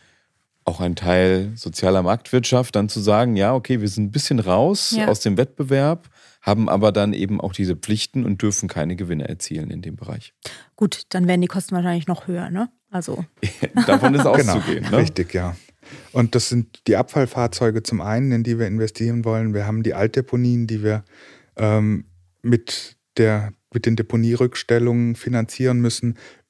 Auch ein Teil sozialer Marktwirtschaft, dann zu sagen, ja, okay, wir sind ein bisschen raus
ja.
aus dem Wettbewerb, haben aber dann eben auch diese Pflichten und dürfen keine Gewinne erzielen in dem Bereich.
Gut, dann werden die Kosten wahrscheinlich noch höher, ne? Also.
Davon ist auszugehen.
Genau,
ne?
Richtig, ja. Und das sind die Abfallfahrzeuge zum einen, in die wir investieren wollen. Wir haben die Altdeponien, die wir ähm, mit, der, mit den Deponierückstellungen finanzieren müssen.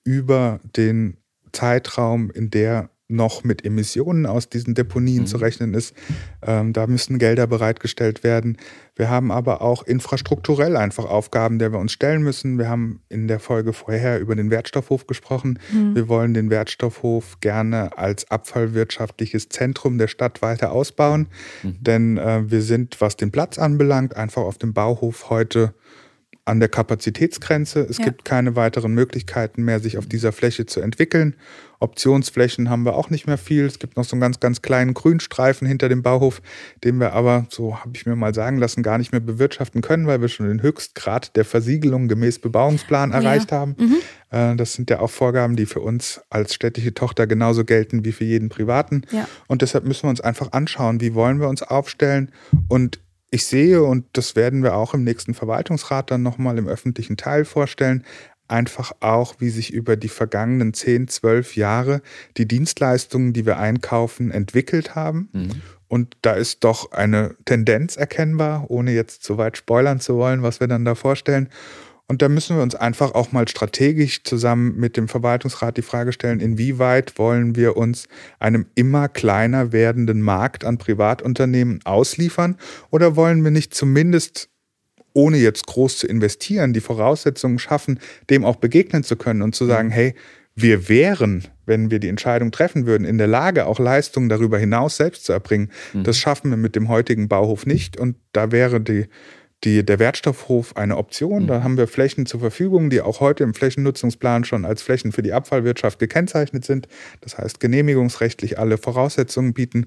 über den Zeitraum, in der noch mit Emissionen aus diesen Deponien mhm. zu rechnen ist. Ähm, da müssen Gelder bereitgestellt werden. Wir haben aber auch infrastrukturell einfach Aufgaben, der wir uns stellen müssen. Wir haben in der Folge vorher über den Wertstoffhof gesprochen. Mhm. Wir wollen den Wertstoffhof gerne als abfallwirtschaftliches Zentrum der Stadt weiter ausbauen. Mhm. Denn äh, wir sind, was den Platz anbelangt, einfach auf dem Bauhof heute an der Kapazitätsgrenze. Es ja. gibt keine weiteren Möglichkeiten mehr, sich auf dieser Fläche zu entwickeln. Optionsflächen haben wir auch nicht mehr viel. Es gibt noch so einen ganz, ganz kleinen Grünstreifen hinter dem Bauhof, den wir aber, so habe ich mir mal sagen lassen, gar nicht mehr bewirtschaften können, weil wir schon den Höchstgrad der Versiegelung gemäß Bebauungsplan ja. erreicht haben. Mhm. Das sind ja auch Vorgaben, die für uns als städtische Tochter genauso gelten wie für jeden Privaten. Ja. Und deshalb müssen wir uns einfach anschauen, wie wollen wir uns aufstellen. Und ich sehe, und das werden wir auch im nächsten Verwaltungsrat dann nochmal im öffentlichen Teil vorstellen, einfach auch, wie sich über die vergangenen zehn, zwölf Jahre die Dienstleistungen, die wir einkaufen, entwickelt haben. Mhm. Und da ist doch eine Tendenz erkennbar, ohne jetzt zu weit spoilern zu wollen, was wir dann da vorstellen. Und da müssen wir uns einfach auch mal strategisch zusammen mit dem Verwaltungsrat die Frage stellen, inwieweit wollen wir uns einem immer kleiner werdenden Markt an Privatunternehmen ausliefern oder wollen wir nicht zumindest, ohne jetzt groß zu investieren, die Voraussetzungen schaffen, dem auch begegnen zu können und zu sagen, hey, wir wären, wenn wir die Entscheidung treffen würden, in der Lage, auch Leistungen darüber hinaus selbst zu erbringen. Mhm. Das schaffen wir mit dem heutigen Bauhof nicht und da wäre die Die, der Wertstoffhof eine Option. Da haben wir Flächen zur Verfügung, die auch heute im Flächennutzungsplan schon als Flächen für die Abfallwirtschaft gekennzeichnet sind. Das heißt, genehmigungsrechtlich alle Voraussetzungen bieten.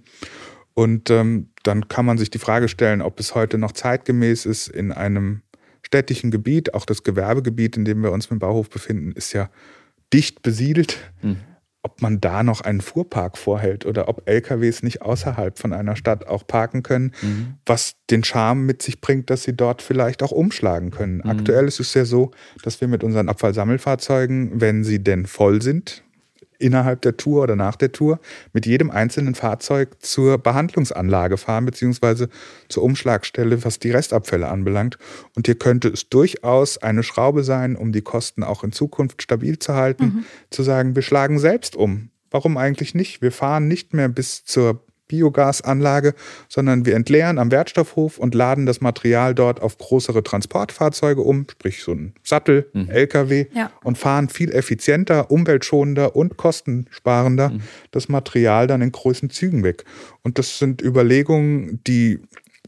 Und ähm, dann kann man sich die Frage stellen, ob es heute noch zeitgemäß ist, in einem städtischen Gebiet, auch das Gewerbegebiet, in dem wir uns mit dem Bauhof befinden, ist ja dicht besiedelt. Mhm. Ob man da noch einen Fuhrpark vorhält oder ob L K Ws nicht außerhalb von einer Stadt auch parken können, mhm. was den Charme mit sich bringt, dass sie dort vielleicht auch umschlagen können. Mhm. Aktuell ist es ja so, dass wir mit unseren Abfallsammelfahrzeugen, wenn sie denn voll sind, innerhalb der Tour oder nach der Tour, mit jedem einzelnen Fahrzeug zur Behandlungsanlage fahren, beziehungsweise zur Umschlagstelle, was die Restabfälle anbelangt. Und hier könnte es durchaus eine Schraube sein, um die Kosten auch in Zukunft stabil zu halten, mhm. zu sagen, wir schlagen selbst um. Warum eigentlich nicht? Wir fahren nicht mehr bis zur Biogasanlage, sondern wir entleeren am Wertstoffhof und laden das Material dort auf größere Transportfahrzeuge um, sprich so ein Sattel, mhm. L K W, ja. und fahren viel effizienter, umweltschonender und kostensparender mhm. das Material dann in großen Zügen weg. Und das sind Überlegungen, die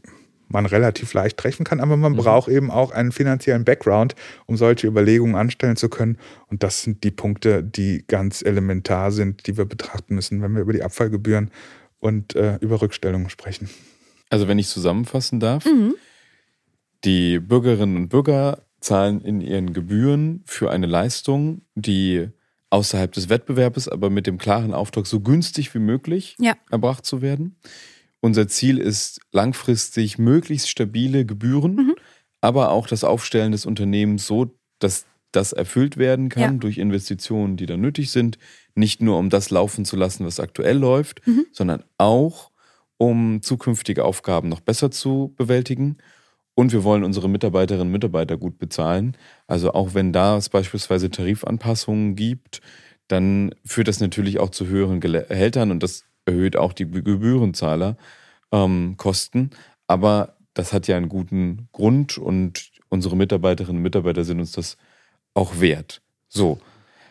man relativ leicht treffen kann, aber man mhm. braucht eben auch einen finanziellen Background, um solche Überlegungen anstellen zu können. Und das sind die Punkte, die ganz elementar sind, die wir betrachten müssen, wenn wir über die Abfallgebühren und äh, über Rückstellungen sprechen.
Also wenn ich zusammenfassen darf, mhm. die Bürgerinnen und Bürger zahlen in ihren Gebühren für eine Leistung, die außerhalb des Wettbewerbs, aber mit dem klaren Auftrag, so günstig wie möglich ja. erbracht zu werden. Unser Ziel ist langfristig möglichst stabile Gebühren, mhm. aber auch das Aufstellen des Unternehmens so, dass das erfüllt werden kann ja. durch Investitionen, die da nötig sind. Nicht nur, um das laufen zu lassen, was aktuell läuft, mhm. sondern auch, um zukünftige Aufgaben noch besser zu bewältigen. Und wir wollen unsere Mitarbeiterinnen und Mitarbeiter gut bezahlen. Also auch wenn da es beispielsweise Tarifanpassungen gibt, dann führt das natürlich auch zu höheren Gehältern und das erhöht auch die Gebührenzahler ähm, Kosten. Aber das hat ja einen guten Grund und unsere Mitarbeiterinnen und Mitarbeiter sind uns das auch wert. So.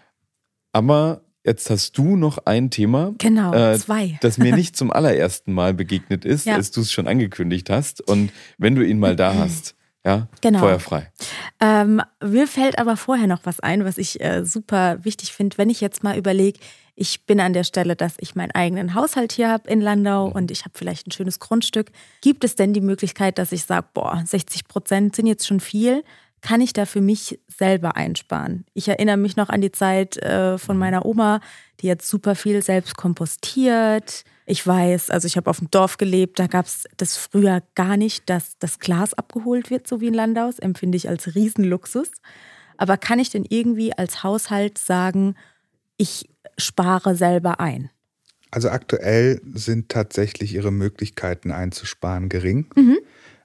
Aber jetzt hast du noch ein Thema,
genau, äh, zwei.
das mir nicht zum allerersten Mal begegnet ist, ja. als du es schon angekündigt hast. Und wenn du ihn mal da hast, ja, genau. Feuer frei.
Ähm, mir fällt aber vorher noch was ein, was ich äh, super wichtig finde, wenn ich jetzt mal überlege, ich bin an der Stelle, dass ich meinen eigenen Haushalt hier habe in Landau und ich habe vielleicht ein schönes Grundstück. Gibt es denn die Möglichkeit, dass ich sage, boah, sechzig Prozent sind jetzt schon viel? Kann ich da für mich selber einsparen? Ich erinnere mich noch an die Zeit äh, von meiner Oma, die hat super viel selbst kompostiert. Ich weiß, also ich habe auf dem Dorf gelebt, da gab es das früher gar nicht, dass das Glas abgeholt wird, so wie in Landau. Das empfinde ich als Riesenluxus. Aber kann ich denn irgendwie als Haushalt sagen, ich spare selber ein?
Also aktuell sind tatsächlich ihre Möglichkeiten einzusparen gering. Mhm.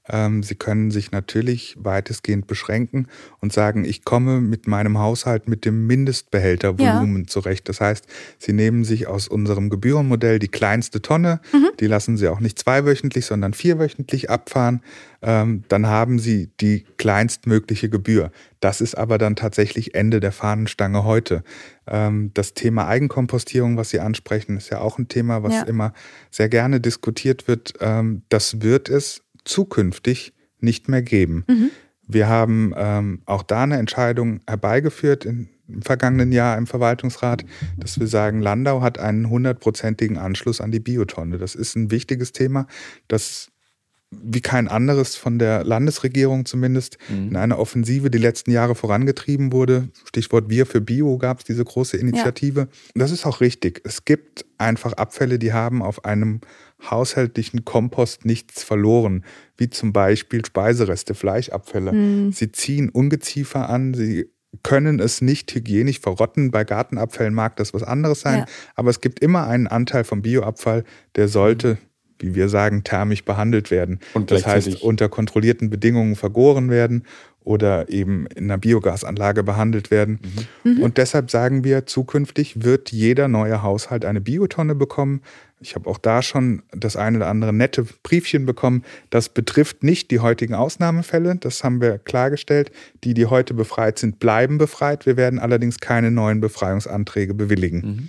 Ähm, Sie können sich natürlich weitestgehend beschränken und sagen, ich komme mit meinem Haushalt mit dem Mindestbehältervolumen ja. zurecht. Das heißt, Sie nehmen sich aus unserem Gebührenmodell die kleinste Tonne, mhm. die lassen Sie auch nicht zweiwöchentlich, sondern vierwöchentlich abfahren. Ähm, dann haben Sie die kleinstmögliche Gebühr. Das ist aber dann tatsächlich Ende der Fahnenstange heute. Ähm, das Thema Eigenkompostierung, was Sie ansprechen, ist ja auch ein Thema, was ja. immer sehr gerne diskutiert wird. Ähm, das wird es zukünftig nicht mehr geben. Mhm. Wir haben ähm, auch da eine Entscheidung herbeigeführt in, im vergangenen Jahr im Verwaltungsrat, dass wir sagen, Landau hat einen hundertprozentigen Anschluss an die Biotonne. Das ist ein wichtiges Thema, das wie kein anderes von der Landesregierung zumindest mhm. in einer Offensive die letzten Jahre vorangetrieben wurde. Stichwort Wir für Bio gab es diese große Initiative. Ja. Das ist auch richtig. Es gibt einfach Abfälle, die haben auf einem haushaltlichen Kompost nichts verloren, wie zum Beispiel Speisereste, Fleischabfälle. Mhm. Sie ziehen Ungeziefer an, sie können es nicht hygienisch verrotten. Bei Gartenabfällen mag das was anderes sein, ja. aber es gibt immer einen Anteil vom Bioabfall, der sollte mhm. wie wir sagen, thermisch behandelt werden. Und das heißt, unter kontrollierten Bedingungen vergoren werden oder eben in einer Biogasanlage behandelt werden. Mhm. Und deshalb sagen wir, zukünftig wird jeder neue Haushalt eine Biotonne bekommen. Ich habe auch da schon das eine oder andere nette Briefchen bekommen. Das betrifft nicht die heutigen Ausnahmefälle, das haben wir klargestellt. Die, die heute befreit sind, bleiben befreit. Wir werden allerdings keine neuen Befreiungsanträge bewilligen. Mhm.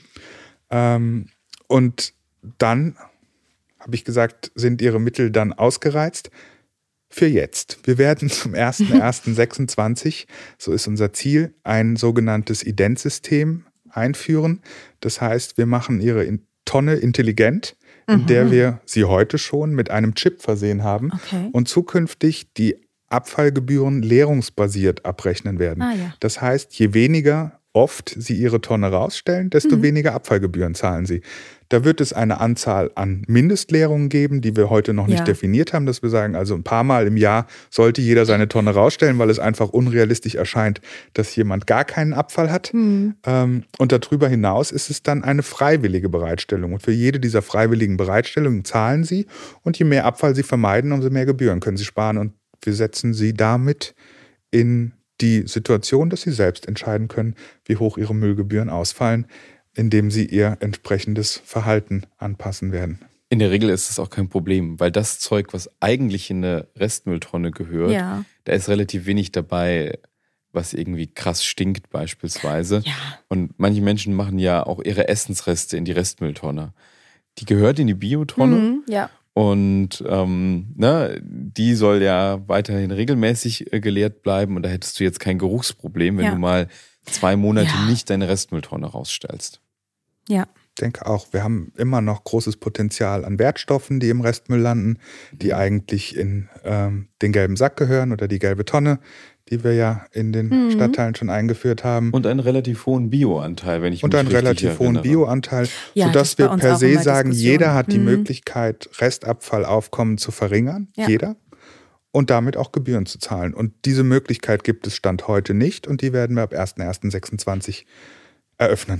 Ähm, und dann habe ich gesagt, sind ihre Mittel dann ausgereizt? Für jetzt. Wir werden zum ersten ersten sechsundzwanzig, so ist unser Ziel, ein sogenanntes Identsystem einführen. Das heißt, wir machen ihre Tonne intelligent, in mhm. der wir sie heute schon mit einem Chip versehen haben okay. und zukünftig die Abfallgebühren leerungsbasiert abrechnen werden. Ah, ja. Das heißt, je weniger oft Sie Ihre Tonne rausstellen, desto mhm. weniger Abfallgebühren zahlen Sie. Da wird es eine Anzahl an Mindestleerungen geben, die wir heute noch nicht ja. definiert haben, dass wir sagen, also ein paar Mal im Jahr sollte jeder seine Tonne rausstellen, weil es einfach unrealistisch erscheint, dass jemand gar keinen Abfall hat. Mhm. Und darüber hinaus ist es dann eine freiwillige Bereitstellung. Und für jede dieser freiwilligen Bereitstellungen zahlen Sie. Und je mehr Abfall Sie vermeiden, umso mehr Gebühren können Sie sparen. Und wir setzen Sie damit in die Situation, dass Sie selbst entscheiden können, wie hoch Ihre Müllgebühren ausfallen, indem Sie Ihr entsprechendes Verhalten anpassen werden.
In der Regel ist es auch kein Problem, weil das Zeug, was eigentlich in eine Restmülltonne gehört, ja. da ist relativ wenig dabei, was irgendwie krass stinkt beispielsweise. Ja. Und manche Menschen machen ja auch ihre Essensreste in die Restmülltonne. Die gehört in die Biotonne. Mhm, ja. Und ähm, ne, die soll ja weiterhin regelmäßig äh, geleert bleiben. Und da hättest du jetzt kein Geruchsproblem, wenn ja. du mal zwei Monate ja. nicht deine Restmülltonne rausstellst.
Ja.
Ich denke auch, wir haben immer noch großes Potenzial an Wertstoffen, die im Restmüll landen, die eigentlich in ähm, den gelben Sack gehören oder die gelbe Tonne, die wir ja in den mhm. Stadtteilen schon eingeführt haben.
Und einen relativ hohen Bioanteil, wenn ich
Und
mich
einen
richtig
relativ
erinnere.
hohen Bioanteil,
ja,
sodass wir per se sagen, jeder hat die
mhm.
Möglichkeit, Restabfallaufkommen zu verringern, ja. jeder, und damit auch Gebühren zu zahlen. Und diese Möglichkeit gibt es Stand heute nicht und die werden wir ab ersten ersten sechsundzwanzig eröffnen.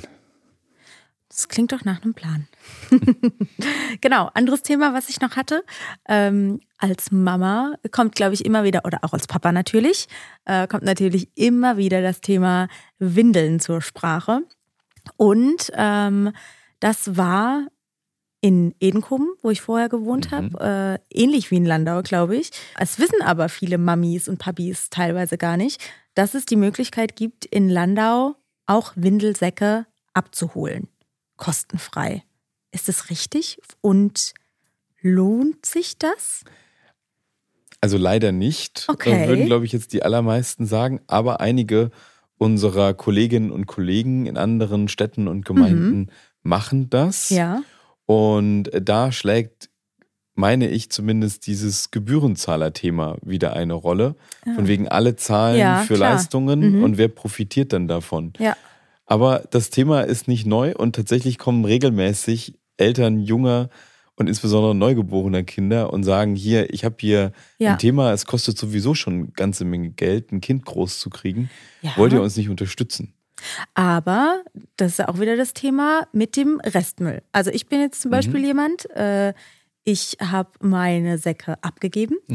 Das klingt doch nach einem Plan. Genau, anderes Thema, was ich noch hatte. Ähm, als Mama kommt, glaube ich, immer wieder, oder auch als Papa natürlich, äh, kommt natürlich immer wieder das Thema Windeln zur Sprache. Und ähm, das war in Edenkoben, wo ich vorher gewohnt mhm. habe, äh, ähnlich wie in Landau, glaube ich. Es wissen aber viele Mamis und Papis teilweise gar nicht, dass es die Möglichkeit gibt, in Landau auch Windelsäcke abzuholen. Kostenfrei. Ist das richtig? Und lohnt sich das?
Also leider nicht,
okay.
würden, glaube ich, jetzt die allermeisten sagen. Aber einige unserer Kolleginnen und Kollegen in anderen Städten und Gemeinden mhm. machen das.
Ja.
Und da schlägt, meine ich zumindest, dieses Gebührenzahlerthema wieder eine Rolle. Ja. Von wegen alle zahlen
ja,
für
klar.
Leistungen
mhm.
und wer profitiert dann davon?
Ja.
Aber das Thema ist nicht neu und tatsächlich kommen regelmäßig Eltern junger und insbesondere neugeborener Kinder und sagen, hier, ich habe hier ja. ein Thema, es kostet sowieso schon eine ganze Menge Geld, ein Kind groß zu kriegen. Ja. Wollt ihr uns nicht unterstützen?
Aber das ist auch wieder das Thema mit dem Restmüll. Also ich bin jetzt zum Beispiel mhm. jemand, äh, ich habe meine Säcke abgegeben. Mhm.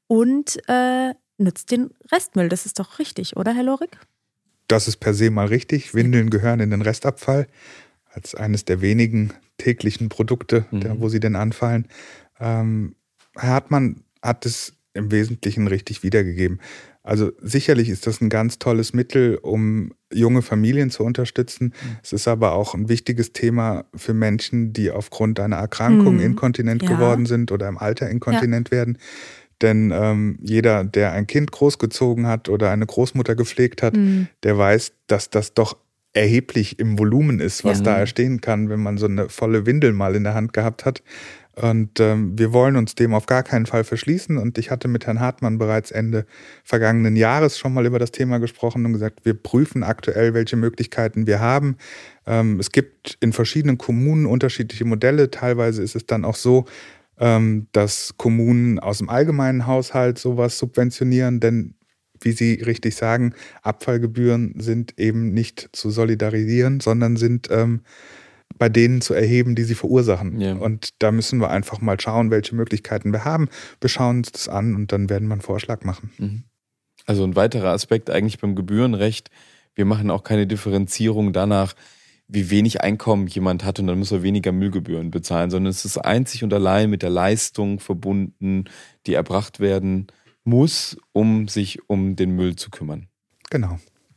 und äh, nutzt den Restmüll. Das ist doch richtig, oder, Herr Lorik?
Das ist per se mal richtig. Windeln gehören in den Restabfall als eines der wenigen täglichen Produkte, mhm. der, wo sie denn anfallen. Ähm, Herr Hartmann hat es im Wesentlichen richtig wiedergegeben. Also sicherlich ist das ein ganz tolles Mittel, um junge Familien zu unterstützen. Mhm. Es ist aber auch ein wichtiges Thema für Menschen, die aufgrund einer Erkrankung mhm. inkontinent ja. geworden sind oder im Alter inkontinent ja. werden. Denn ähm, jeder, der ein Kind großgezogen hat oder eine Großmutter gepflegt hat, mhm. der weiß, dass das doch erheblich im Volumen ist, was ja. da entstehen kann, wenn man so eine volle Windel mal in der Hand gehabt hat. Und ähm, wir wollen uns dem auf gar keinen Fall verschließen. Und ich hatte mit Herrn Hartmann bereits Ende vergangenen Jahres schon mal über das Thema gesprochen und gesagt, wir prüfen aktuell, welche Möglichkeiten wir haben. Ähm, es gibt in verschiedenen Kommunen unterschiedliche Modelle. Teilweise ist es dann auch so, ähm, dass Kommunen aus dem allgemeinen Haushalt sowas subventionieren. Denn, wie Sie richtig sagen, Abfallgebühren sind eben nicht zu solidarisieren, sondern sind ähm, bei denen zu erheben, die sie verursachen. Ja. Und da müssen wir einfach mal schauen, welche Möglichkeiten wir haben. Wir schauen uns das an und dann werden wir einen Vorschlag machen.
Also ein weiterer Aspekt eigentlich beim Gebührenrecht, wir machen auch keine Differenzierung danach, wie wenig Einkommen jemand hat und dann muss er weniger Müllgebühren bezahlen, sondern es ist einzig und allein mit der Leistung verbunden, die erbracht werden muss, um sich um den Müll zu kümmern.
Genau.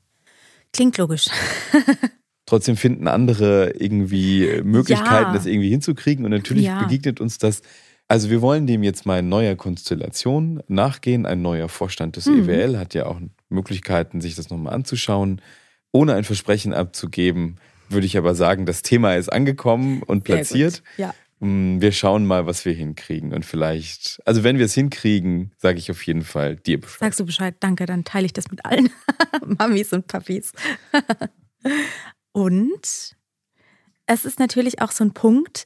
Klingt logisch.
Trotzdem finden andere irgendwie Möglichkeiten,
ja.
das irgendwie hinzukriegen. Und natürlich ja. begegnet uns das. Also wir wollen dem jetzt mal in neuer Konstellation nachgehen. Ein neuer Vorstand des mhm. E W L hat ja auch Möglichkeiten, sich das nochmal anzuschauen. Ohne ein Versprechen abzugeben, würde ich aber sagen, das Thema ist angekommen und platziert.
Ja.
Wir schauen mal, was wir hinkriegen. Und vielleicht, also wenn wir es hinkriegen, sage ich auf jeden Fall dir Bescheid.
Sagst du Bescheid? Danke, dann teile ich das mit allen Mamis und Papis. Und es ist natürlich auch so ein Punkt,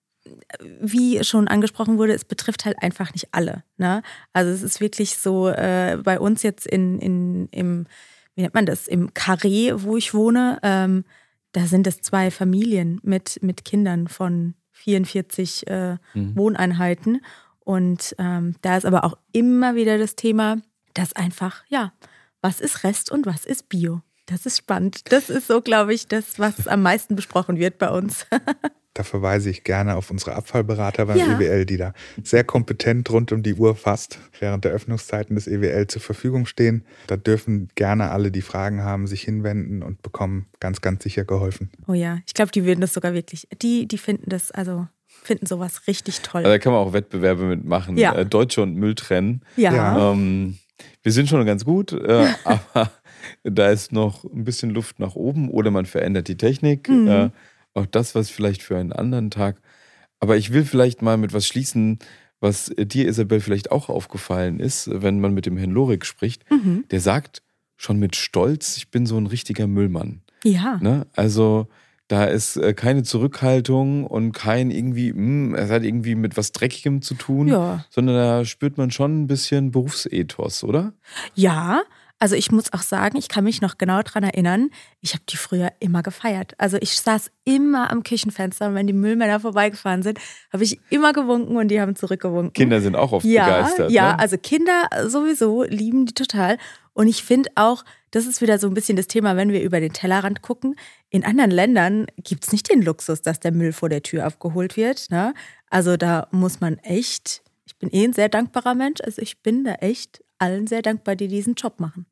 wie schon angesprochen wurde, es betrifft halt einfach nicht alle. Ne? Also es ist wirklich so, äh, bei uns jetzt in, in, im, wie nennt man das, im Carré, wo ich wohne, ähm, da sind es zwei Familien mit, mit Kindern von vierundvierzig äh, mhm. Wohneinheiten. Und ähm, da ist aber auch immer wieder das Thema, dass einfach, ja, was ist Rest und was ist Bio? Das ist spannend. Das ist so, glaube ich, das, was am meisten besprochen wird bei uns.
Da verweise ich gerne auf unsere Abfallberater beim
ja.
E W L, die da sehr kompetent rund um die Uhr fast während der Öffnungszeiten des E W L zur Verfügung stehen. Da dürfen gerne alle, die Fragen haben, sich hinwenden und bekommen ganz, ganz sicher geholfen.
Oh ja, ich glaube, die würden das sogar wirklich, die, die finden das, also finden sowas richtig toll.
Also da kann man auch Wettbewerbe mitmachen.
Ja.
Äh, Deutsche und Müll trennen.
Ja.
ja. Ähm, wir sind schon ganz gut, äh, aber da ist noch ein bisschen Luft nach oben oder man verändert die Technik. Mhm. Äh, auch das, was vielleicht für einen anderen Tag. Aber ich will vielleicht mal mit was schließen, was dir, Isabel, vielleicht auch aufgefallen ist, wenn man mit dem Herrn Lorik spricht. Mhm. Der sagt schon mit Stolz, ich bin so ein richtiger Müllmann.
Ja.
Ne? Also da ist keine Zurückhaltung und kein irgendwie, mh, es hat irgendwie mit was Dreckigem zu tun,
ja.
sondern da spürt man schon ein bisschen Berufsethos, oder?
Ja, also ich muss auch sagen, ich kann mich noch genau daran erinnern, ich habe die früher immer gefeiert. Also ich saß immer am Küchenfenster und wenn die Müllmänner vorbeigefahren sind, habe ich immer gewunken und die haben zurückgewunken.
Kinder sind auch oft
ja,
begeistert.
Ja,
ne?
Also Kinder sowieso lieben die total. Und ich finde auch, das ist wieder so ein bisschen das Thema, wenn wir über den Tellerrand gucken. In anderen Ländern gibt es nicht den Luxus, dass der Müll vor der Tür abgeholt wird. Ne? Also da muss man echt, ich bin eh ein sehr dankbarer Mensch, also ich bin da echt allen sehr dankbar, die diesen Job machen.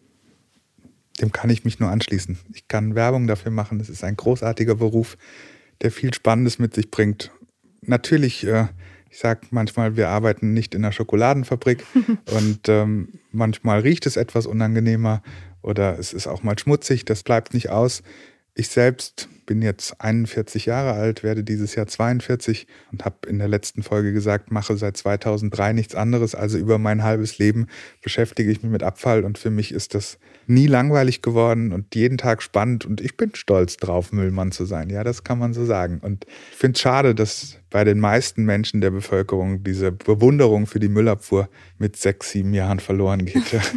Dem kann ich mich nur anschließen. Ich kann Werbung dafür machen. Es ist ein großartiger Beruf, der viel Spannendes mit sich bringt. Natürlich, äh, ich sage manchmal, wir arbeiten nicht in einer Schokoladenfabrik und ähm, manchmal riecht es etwas unangenehmer oder es ist auch mal schmutzig, das bleibt nicht aus. Ich selbst bin jetzt einundvierzig Jahre alt, werde dieses Jahr zweiundvierzig und habe in der letzten Folge gesagt, mache seit zweitausenddrei nichts anderes. Also über mein halbes Leben beschäftige ich mich mit Abfall und für mich ist das nie langweilig geworden und jeden Tag spannend und ich bin stolz drauf, Müllmann zu sein. Ja, das kann man so sagen. Und ich finde es schade, dass bei den meisten Menschen der Bevölkerung diese Bewunderung für die Müllabfuhr mit sechs, sieben Jahren verloren geht. Ja.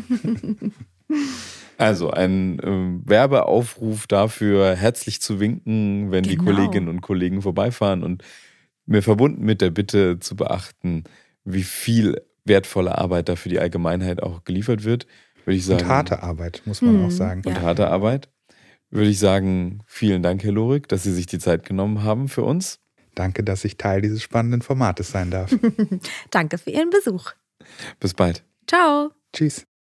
Also ein äh, Werbeaufruf dafür, herzlich zu winken, wenn genau. die Kolleginnen und Kollegen vorbeifahren und mir verbunden mit der Bitte zu beachten, wie viel wertvolle Arbeit da für die Allgemeinheit auch geliefert wird, würde ich sagen.
Und harte Arbeit, muss man hm, auch sagen.
Und ja. harte Arbeit. Würde ich sagen, vielen Dank, Herr Lorik, dass Sie sich die Zeit genommen haben für uns.
Danke, dass ich Teil dieses spannenden Formates sein darf.
Danke für Ihren Besuch.
Bis bald.
Ciao.
Tschüss.